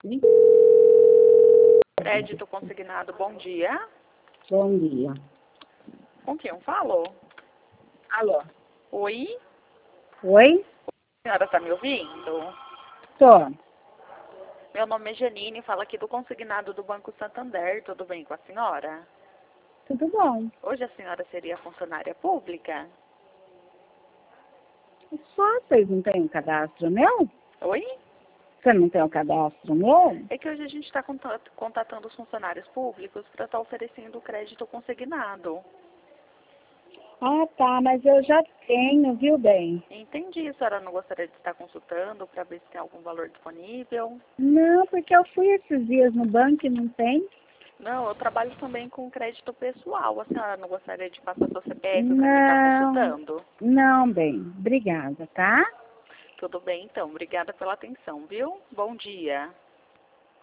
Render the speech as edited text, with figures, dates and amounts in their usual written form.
Crédito consignado, bom dia. Bom dia. Com quem eu falo? Alô? Oi? Oi? A senhora está me ouvindo? Tô. Meu nome é Janine, falo aqui do consignado do Banco Santander. Tudo bem com a senhora? Tudo bom. Hoje a senhora seria funcionária pública? Só vocês não têm um cadastro meu? Oi? Você não tem um cadastro meu? É que hoje a gente está contatando os funcionários públicos para estar oferecendo crédito consignado. Ah, tá, mas eu já tenho, viu, bem? Entendi, a senhora não gostaria de estar consultando para ver se tem algum valor disponível? Não, porque eu fui esses dias no banco e não tem. Não, eu trabalho também com crédito pessoal. A senhora não gostaria de passar seu CPF para mim estar Não, consultando? não, bem. Obrigada, tá? Tudo bem, então. Obrigada pela atenção, viu? Bom dia.